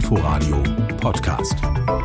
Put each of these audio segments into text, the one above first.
Inforadio Podcast.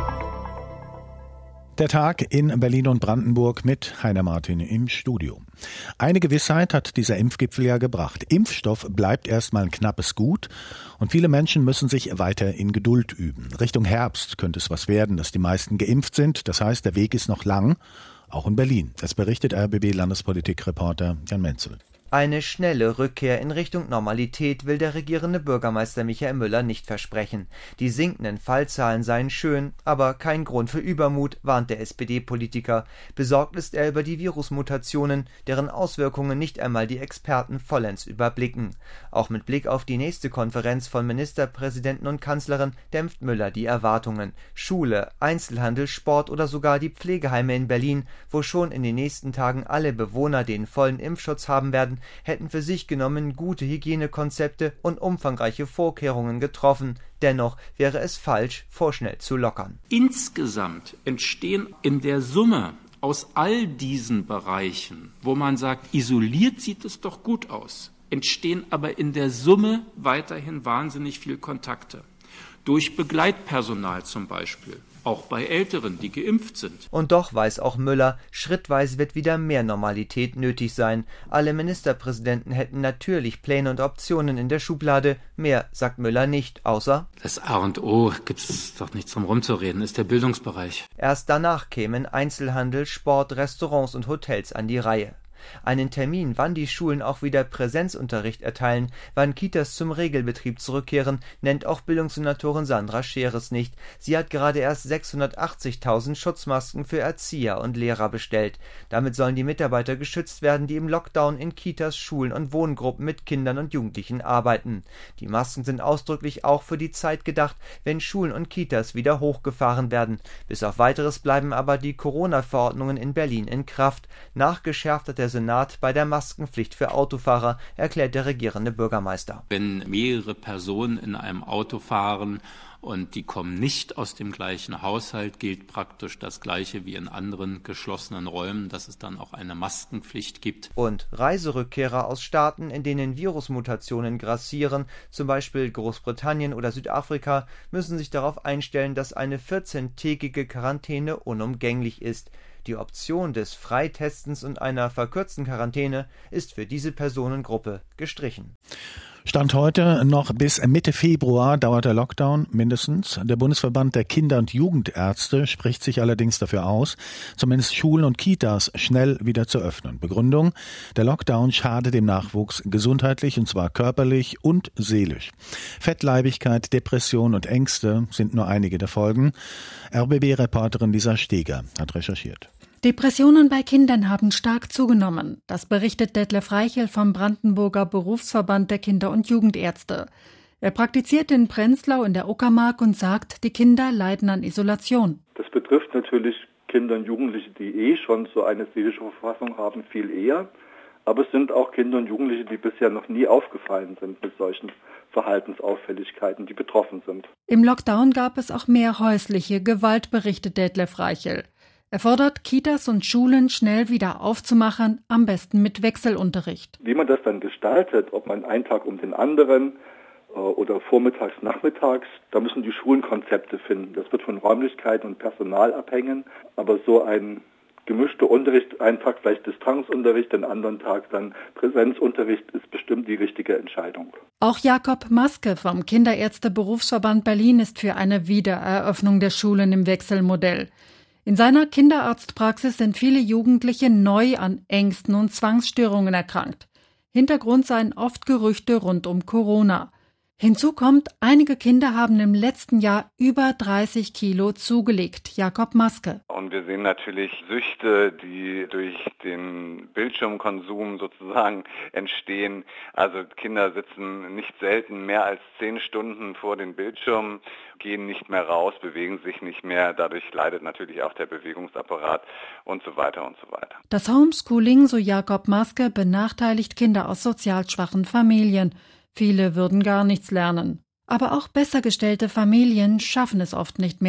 Der Tag in Berlin und Brandenburg mit Heiner Martin im Studio. Eine Gewissheit hat dieser Impfgipfel ja gebracht. Impfstoff bleibt erstmal ein knappes Gut und viele Menschen müssen sich weiter in Geduld üben. Richtung Herbst könnte es was werden, dass die meisten geimpft sind. Das heißt, der Weg ist noch lang, auch in Berlin. Das berichtet RBB-Landespolitik-Reporter Jan Menzel. Eine schnelle Rückkehr in Richtung Normalität will der regierende Bürgermeister Michael Müller nicht versprechen. Die sinkenden Fallzahlen seien schön, aber kein Grund für Übermut, warnt der SPD-Politiker. Besorgt ist er über die Virusmutationen, deren Auswirkungen nicht einmal die Experten vollends überblicken. Auch mit Blick auf die nächste Konferenz von Ministerpräsidenten und Kanzlerin dämpft Müller die Erwartungen. Schule, Einzelhandel, Sport oder sogar die Pflegeheime in Berlin, wo schon in den nächsten Tagen alle Bewohner den vollen Impfschutz haben werden, hätten für sich genommen gute Hygienekonzepte und umfangreiche Vorkehrungen getroffen. Dennoch wäre es falsch, vorschnell zu lockern. Insgesamt entstehen in der Summe aus all diesen Bereichen, wo man sagt, isoliert sieht es doch gut aus, entstehen aber in der Summe weiterhin wahnsinnig viel Kontakte. Durch Begleitpersonal zum Beispiel. Auch bei Älteren, die geimpft sind. Und doch weiß auch Müller, schrittweise wird wieder mehr Normalität nötig sein. Alle Ministerpräsidenten hätten natürlich Pläne und Optionen in der Schublade. Mehr sagt Müller nicht, außer: Das A und O, gibt's doch nichts drum rumzureden, ist der Bildungsbereich. Erst danach kämen Einzelhandel, Sport, Restaurants und Hotels an die Reihe. Einen Termin, wann die Schulen auch wieder Präsenzunterricht erteilen, wann Kitas zum Regelbetrieb zurückkehren, nennt auch Bildungssenatorin Sandra Scheres nicht. Sie hat gerade erst 680.000 Schutzmasken für Erzieher und Lehrer bestellt. Damit sollen die Mitarbeiter geschützt werden, die im Lockdown in Kitas, Schulen und Wohngruppen mit Kindern und Jugendlichen arbeiten. Die Masken sind ausdrücklich auch für die Zeit gedacht, wenn Schulen und Kitas wieder hochgefahren werden. Bis auf Weiteres bleiben aber die Corona-Verordnungen in Berlin in Kraft. Nachgeschärft hat der Senat bei der Maskenpflicht für Autofahrer, erklärt der regierende Bürgermeister. Wenn mehrere Personen in einem Auto fahren und die kommen nicht aus dem gleichen Haushalt, gilt praktisch das Gleiche wie in anderen geschlossenen Räumen, dass es dann auch eine Maskenpflicht gibt. Und Reiserückkehrer aus Staaten, in denen Virusmutationen grassieren, zum Beispiel Großbritannien oder Südafrika, müssen sich darauf einstellen, dass eine 14-tägige Quarantäne unumgänglich ist. Die Option des Freitestens und einer verkürzten Quarantäne ist für diese Personengruppe gestrichen. Stand heute noch bis Mitte Februar dauert der Lockdown mindestens. Der Bundesverband der Kinder- und Jugendärzte spricht sich allerdings dafür aus, zumindest Schulen und Kitas schnell wieder zu öffnen. Begründung: Der Lockdown schade dem Nachwuchs gesundheitlich, und zwar körperlich und seelisch. Fettleibigkeit, Depression und Ängste sind nur einige der Folgen. RBB-Reporterin Lisa Steger hat recherchiert. Depressionen bei Kindern haben stark zugenommen. Das berichtet Detlef Reichel vom Brandenburger Berufsverband der Kinder- und Jugendärzte. Er praktiziert in Prenzlau in der Uckermark und sagt, die Kinder leiden an Isolation. Das betrifft natürlich Kinder und Jugendliche, die schon so eine seelische Verfassung haben, viel eher. Aber es sind auch Kinder und Jugendliche, die bisher noch nie aufgefallen sind mit solchen Verhaltensauffälligkeiten, die betroffen sind. Im Lockdown gab es auch mehr häusliche Gewalt, berichtet Detlef Reichel. Er fordert, Kitas und Schulen schnell wieder aufzumachen, am besten mit Wechselunterricht. Wie man das dann gestaltet, ob man einen Tag um den anderen oder vormittags, nachmittags, da müssen die Schulen Konzepte finden. Das wird von Räumlichkeiten und Personal abhängen, aber so ein gemischter Unterricht, einen Tag vielleicht Distanzunterricht, den anderen Tag dann Präsenzunterricht, ist bestimmt die richtige Entscheidung. Auch Jakob Maske vom Kinderärzte-Berufsverband Berlin ist für eine Wiedereröffnung der Schulen im Wechselmodell. In seiner Kinderarztpraxis sind viele Jugendliche neu an Ängsten und Zwangsstörungen erkrankt. Hintergrund seien oft Gerüchte rund um Corona. Hinzu kommt, einige Kinder haben im letzten Jahr über 30 Kilo zugelegt. Jakob Maske. Und wir sehen natürlich Süchte, die durch den Bildschirmkonsum sozusagen entstehen. Also Kinder sitzen nicht selten mehr als 10 Stunden vor den Bildschirmen, gehen nicht mehr raus, bewegen sich nicht mehr. Dadurch leidet natürlich auch der Bewegungsapparat und so weiter und so weiter. Das Homeschooling, so Jakob Maske, benachteiligt Kinder aus sozial schwachen Familien. Viele würden gar nichts lernen. Aber auch besser gestellte Familien schaffen es oft nicht mehr,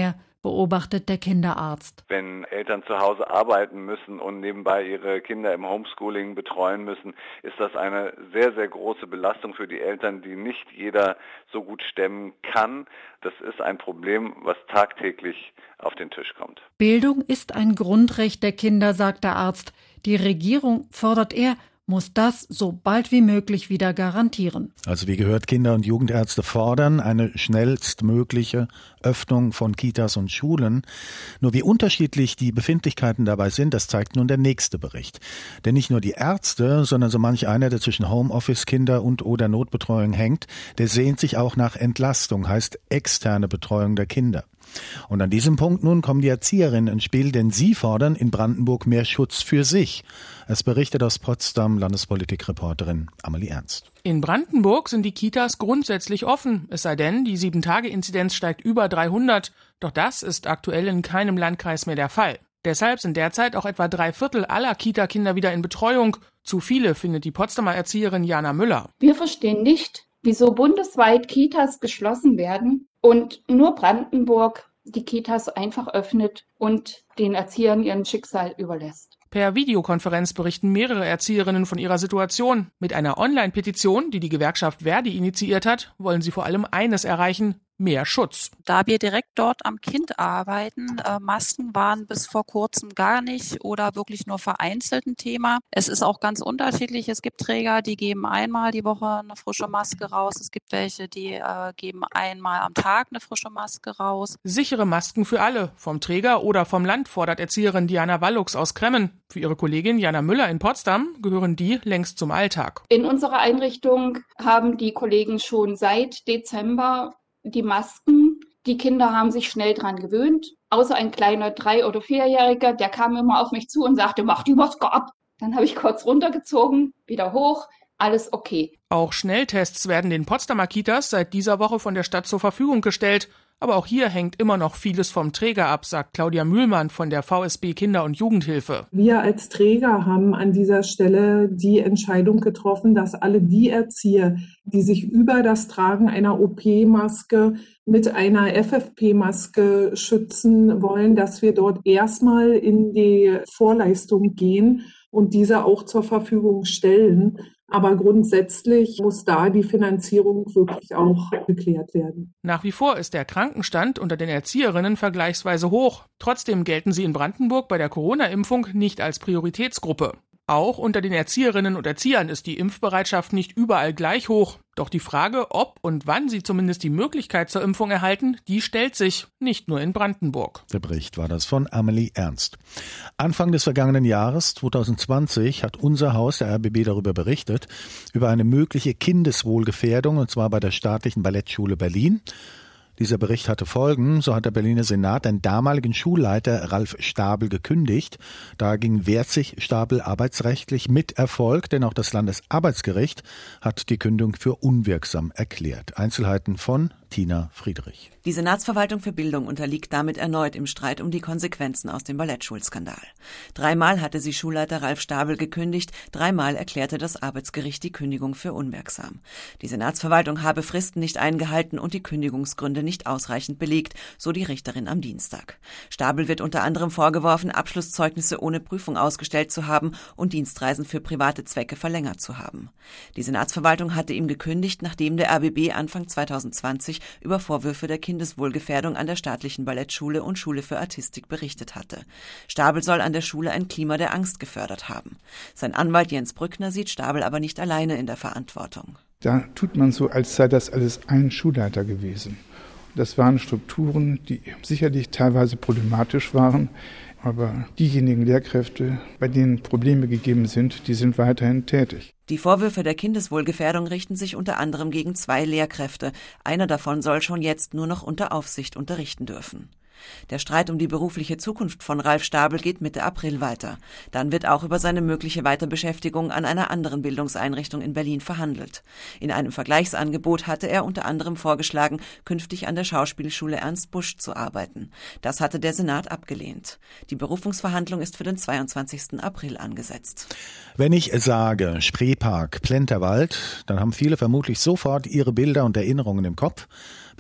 beobachtet der Kinderarzt. Wenn Eltern zu Hause arbeiten müssen und nebenbei ihre Kinder im Homeschooling betreuen müssen, ist das eine sehr, sehr große Belastung für die Eltern, die nicht jeder so gut stemmen kann. Das ist ein Problem, was tagtäglich auf den Tisch kommt. Bildung ist ein Grundrecht der Kinder, sagt der Arzt. Die Regierung, fordert er, muss das so bald wie möglich wieder garantieren. Also wie gehört, Kinder- und Jugendärzte fordern eine schnellstmögliche Öffnung von Kitas und Schulen. Nur wie unterschiedlich die Befindlichkeiten dabei sind, das zeigt nun der nächste Bericht. Denn nicht nur die Ärzte, sondern so manch einer, der zwischen Homeoffice, Kinder- und/oder Notbetreuung hängt, der sehnt sich auch nach Entlastung, heißt externe Betreuung der Kinder. Und an diesem Punkt nun kommen die Erzieherinnen ins Spiel, denn sie fordern in Brandenburg mehr Schutz für sich. Es berichtet aus Potsdam Landespolitikreporterin Amelie Ernst. In Brandenburg sind die Kitas grundsätzlich offen, es sei denn, die 7-Tage-Inzidenz steigt über 300. Doch das ist aktuell in keinem Landkreis mehr der Fall. Deshalb sind derzeit auch etwa 3/4 aller Kita-Kinder wieder in Betreuung. Zu viele findet die Potsdamer Erzieherin Jana Müller. Wir verstehen nicht, wieso bundesweit Kitas geschlossen werden und nur Brandenburg die Kitas einfach öffnet und den Erziehern ihrem Schicksal überlässt. Per Videokonferenz berichten mehrere Erzieherinnen von ihrer Situation. Mit einer Online-Petition, die die Gewerkschaft Verdi initiiert hat, wollen sie vor allem eines erreichen: mehr Schutz. Da wir direkt dort am Kind arbeiten, Masken waren bis vor kurzem gar nicht oder wirklich nur vereinzelt ein Thema. Es ist auch ganz unterschiedlich. Es gibt Träger, die geben einmal die Woche eine frische Maske raus. Es gibt welche, die geben einmal am Tag eine frische Maske raus. Sichere Masken für alle, vom Träger oder vom Land, fordert Erzieherin Diana Wallux aus Kremmen. Für ihre Kollegin Jana Müller in Potsdam gehören die längst zum Alltag. In unserer Einrichtung haben die Kollegen schon seit Dezember die Masken. Die Kinder haben sich schnell dran gewöhnt. Außer ein kleiner 3- oder 4-Jähriger, der kam immer auf mich zu und sagte, mach die Maske ab. Dann habe ich kurz runtergezogen, wieder hoch, alles okay. Auch Schnelltests werden den Potsdamer Kitas seit dieser Woche von der Stadt zur Verfügung gestellt. Aber auch hier hängt immer noch vieles vom Träger ab, sagt Claudia Mühlmann von der VSB Kinder- und Jugendhilfe. Wir als Träger haben an dieser Stelle die Entscheidung getroffen, dass alle die Erzieher, die sich über das Tragen einer OP-Maske mit einer FFP-Maske schützen wollen, dass wir dort erstmal in die Vorleistung gehen und diese auch zur Verfügung stellen. Aber grundsätzlich muss da die Finanzierung wirklich auch geklärt werden. Nach wie vor ist der Krankenstand unter den Erzieherinnen vergleichsweise hoch. Trotzdem gelten sie in Brandenburg bei der Corona-Impfung nicht als Prioritätsgruppe. Auch unter den Erzieherinnen und Erziehern ist die Impfbereitschaft nicht überall gleich hoch. Doch die Frage, ob und wann sie zumindest die Möglichkeit zur Impfung erhalten, die stellt sich, nicht nur in Brandenburg. Der Bericht war das von Amelie Ernst. Anfang des vergangenen Jahres, 2020, hat unser Haus, der RBB, darüber berichtet, über eine mögliche Kindeswohlgefährdung, und zwar bei der staatlichen Ballettschule Berlin. Dieser Bericht hatte Folgen. So hat der Berliner Senat den damaligen Schulleiter Ralf Stabel gekündigt. Dagegen wehrt sich Stabel arbeitsrechtlich mit Erfolg, denn auch das Landesarbeitsgericht hat die Kündigung für unwirksam erklärt. Einzelheiten von Tina Friedrich. Die Senatsverwaltung für Bildung unterliegt damit erneut im Streit um die Konsequenzen aus dem Ballettschulskandal. 3-mal hatte sie Schulleiter Ralf Stabel gekündigt, 3-mal erklärte das Arbeitsgericht die Kündigung für unwirksam. Die Senatsverwaltung habe Fristen nicht eingehalten und die Kündigungsgründe nicht ausreichend belegt, so die Richterin am Dienstag. Stabel wird unter anderem vorgeworfen, Abschlusszeugnisse ohne Prüfung ausgestellt zu haben und Dienstreisen für private Zwecke verlängert zu haben. Die Senatsverwaltung hatte ihm gekündigt, nachdem der RBB Anfang 2020 über Vorwürfe der Kindeswohlgefährdung an der staatlichen Ballettschule und Schule für Artistik berichtet hatte. Stabel soll an der Schule ein Klima der Angst gefördert haben. Sein Anwalt Jens Brückner sieht Stabel aber nicht alleine in der Verantwortung. Da tut man so, als sei das alles ein Schulleiter gewesen. Das waren Strukturen, die sicherlich teilweise problematisch waren, aber diejenigen Lehrkräfte, bei denen Probleme gegeben sind, die sind weiterhin tätig. Die Vorwürfe der Kindeswohlgefährdung richten sich unter anderem gegen 2 Lehrkräfte. Einer davon soll schon jetzt nur noch unter Aufsicht unterrichten dürfen. Der Streit um die berufliche Zukunft von Ralf Stabel geht Mitte April weiter. Dann wird auch über seine mögliche Weiterbeschäftigung an einer anderen Bildungseinrichtung in Berlin verhandelt. In einem Vergleichsangebot hatte er unter anderem vorgeschlagen, künftig an der Schauspielschule Ernst Busch zu arbeiten. Das hatte der Senat abgelehnt. Die Berufungsverhandlung ist für den 22. April angesetzt. Wenn ich sage Spreepark, Plenterwald, dann haben viele vermutlich sofort ihre Bilder und Erinnerungen im Kopf.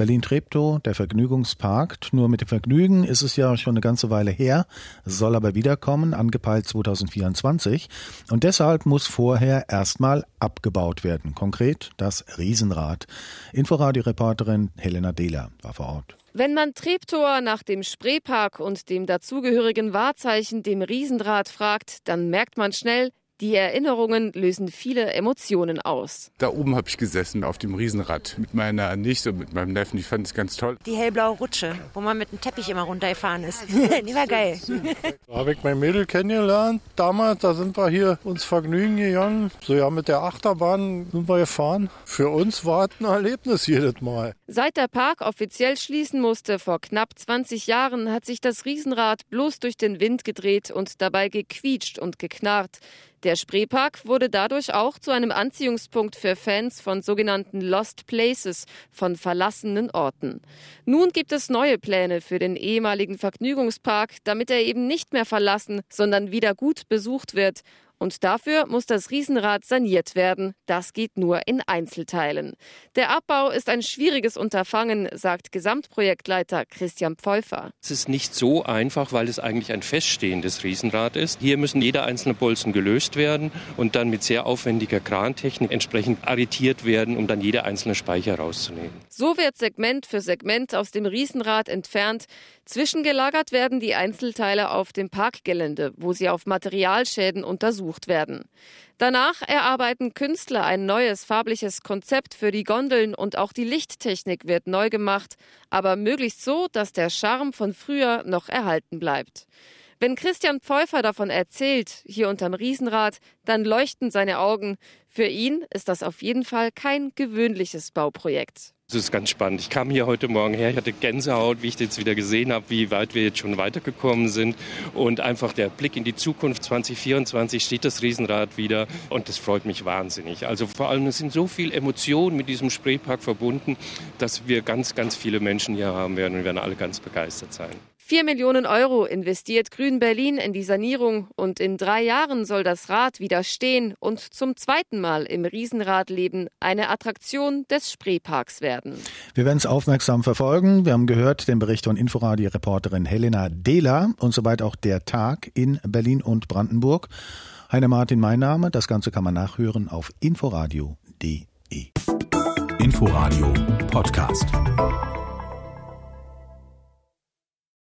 Berlin-Treptow, der Vergnügungspark. Nur mit dem Vergnügen ist es ja schon eine ganze Weile her, soll aber wiederkommen, angepeilt 2024. Und deshalb muss vorher erstmal abgebaut werden. Konkret das Riesenrad. Inforadio-Reporterin Helena Dehler war vor Ort. Wenn man Treptower nach dem Spreepark und dem dazugehörigen Wahrzeichen, dem Riesenrad, fragt, dann merkt man schnell, die Erinnerungen lösen viele Emotionen aus. Da oben habe ich gesessen auf dem Riesenrad mit meiner Nichte und mit meinem Neffen. Ich fand es ganz toll. Die hellblaue Rutsche, wo man mit dem Teppich immer runtergefahren ist. Die war geil. Da habe ich mein Mädel kennengelernt. Damals, da sind wir hier uns vergnügen gegangen. So ja, mit der Achterbahn sind wir gefahren. Für uns war es ein Erlebnis jedes Mal. Seit der Park offiziell schließen musste vor knapp 20 Jahren, hat sich das Riesenrad bloß durch den Wind gedreht und dabei gequietscht und geknarrt. Der Spreepark wurde dadurch auch zu einem Anziehungspunkt für Fans von sogenannten Lost Places, von verlassenen Orten. Nun gibt es neue Pläne für den ehemaligen Vergnügungspark, damit er eben nicht mehr verlassen, sondern wieder gut besucht wird. Und dafür muss das Riesenrad saniert werden. Das geht nur in Einzelteilen. Der Abbau ist ein schwieriges Unterfangen, sagt Gesamtprojektleiter Christian Pfeuffer. Es ist nicht so einfach, weil es eigentlich ein feststehendes Riesenrad ist. Hier müssen jeder einzelne Bolzen gelöst werden und dann mit sehr aufwendiger Krantechnik entsprechend arretiert werden, um dann jede einzelne Speicher rauszunehmen. So wird Segment für Segment aus dem Riesenrad entfernt. Zwischengelagert werden die Einzelteile auf dem Parkgelände, wo sie auf Materialschäden untersucht werden. Danach erarbeiten Künstler ein neues farbliches Konzept für die Gondeln und auch die Lichttechnik wird neu gemacht, aber möglichst so, dass der Charme von früher noch erhalten bleibt. Wenn Christian Pfeuffer davon erzählt, hier unterm Riesenrad, dann leuchten seine Augen. Für ihn ist das auf jeden Fall kein gewöhnliches Bauprojekt. Das ist ganz spannend. Ich kam hier heute Morgen her, ich hatte Gänsehaut, wie ich das jetzt wieder gesehen habe, wie weit wir jetzt schon weitergekommen sind. Und einfach der Blick in die Zukunft, 2024 steht das Riesenrad wieder und das freut mich wahnsinnig. Also vor allem, es sind so viele Emotionen mit diesem Spreepark verbunden, dass wir ganz, ganz viele Menschen hier haben werden und wir werden alle ganz begeistert sein. 4 Millionen Euro investiert Grün Berlin in die Sanierung und in 3 Jahren soll das Rad wieder stehen und zum zweiten Mal im Riesenradleben eine Attraktion des Spreeparks werden. Wir werden es aufmerksam verfolgen. Wir haben gehört den Bericht von Inforadio-Reporterin Helena Dehler und soweit auch der Tag in Berlin und Brandenburg. Heiner Martin, mein Name. Das Ganze kann man nachhören auf inforadio.de. Inforadio Podcast.